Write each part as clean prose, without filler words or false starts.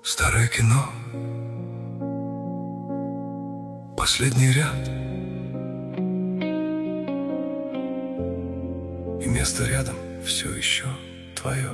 Старое кино, последний ряд, и место рядом все еще твое.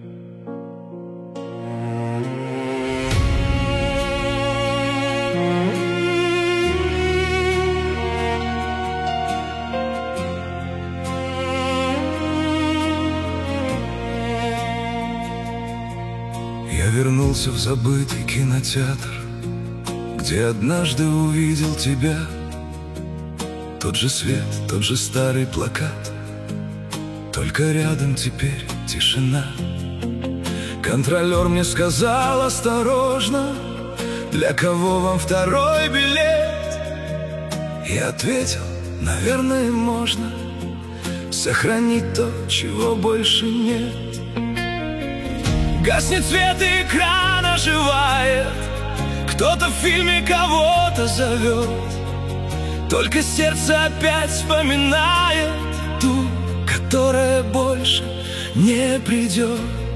Я вернулся в забытый кинотеатр, где однажды увидел тебя. Тот же свет, тот же старый плакат, только рядом теперь тишина. Контролер мне сказал осторожно: для кого вам второй билет? Я ответил: наверное, можно сохранить то, чего больше нет. Гаснет свет, и экран оживает, кто-то в фильме кого-то зовет. Только сердце опять вспоминает ту, которая больше не придет.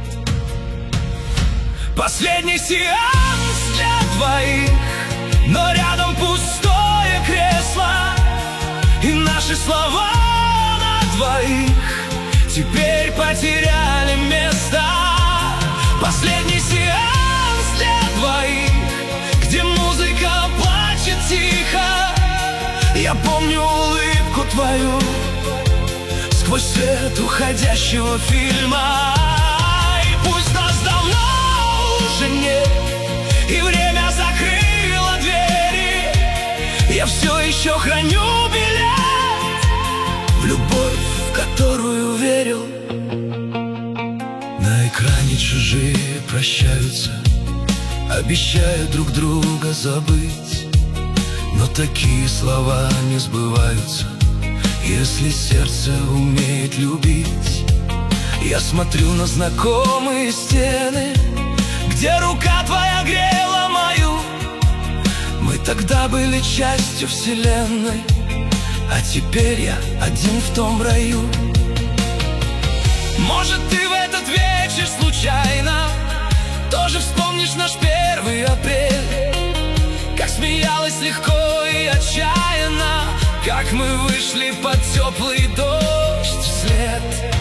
Последний сеанс для двоих, но рядом пустое кресло, и наши слова на двоих теперь потеряли место. Последний сеанс для двоих, где музыка плачет тихо. Я помню улыбку твою сквозь свет уходящего фильма. И пусть нас давно уже нет, и время закрыло двери, я все еще храню билет в любовь, в которую верил. На экране чужие прощаются, обещая друг друга забыть. Но такие слова не сбываются, если сердце умеет любить. Я смотрю на знакомые стены, где рука твоя грела мою. Мы тогда были частью вселенной, а теперь я один в том раю. Может, ты в этот вечер случайно тоже вспомнишь наш 1 апреля, как смеялась легко и отчаянно, как мы вышли под теплый дождь вслед.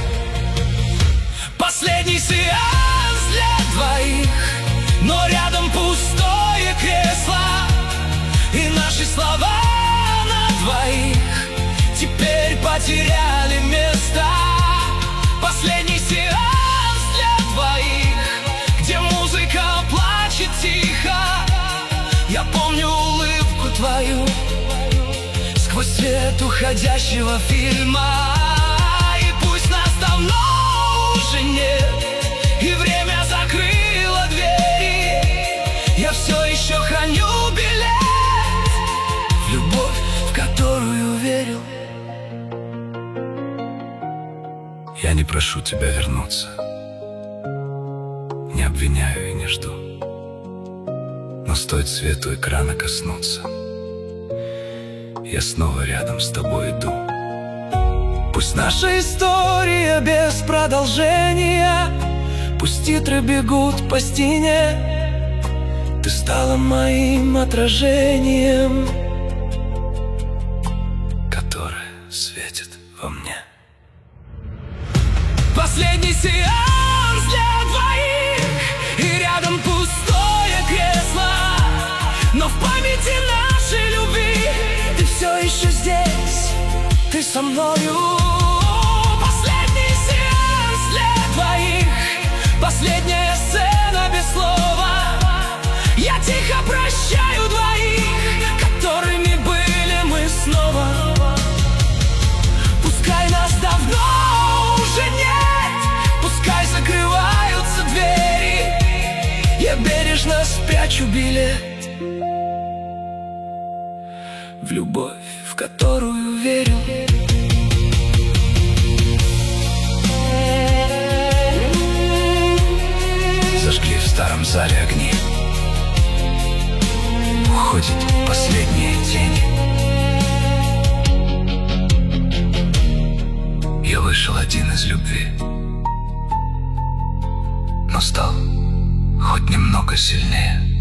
Последний сеанс для двоих, но рядом пустое кресло, и наши слова на двоих теперь потеряли место. Последний сеанс для двоих, где музыка плачет тихо. Я помню улыбку твою сквозь свет уходящего фильма. И пусть нас давно уже нет, и время закрыло двери, я все еще храню билет в любовь, в которую верил. Я не прошу тебя вернуться, не обвиняю и не жду, но стоит свету экрана коснуться, я снова рядом с тобой иду. Пусть наша история без продолжения, пусть титры бегут по стене, ты стала моим отражением, которое светит во мне. Последний сеанс для двоих, и рядом пустое кресло, но в памяти нашей любви ты все еще здесь, ты со мною. Последний сеанс для двоих, последняя сцена без слова. Я тихо прощаю двоих, которыми были мы снова. Пускай нас давно уже нет, пускай закрываются двери, я бережно спрячу билет в любовь, в которую верил. Зажгли в старом зале огни, уходят последние тени. Я вышел один из любви, но стал хоть немного сильнее.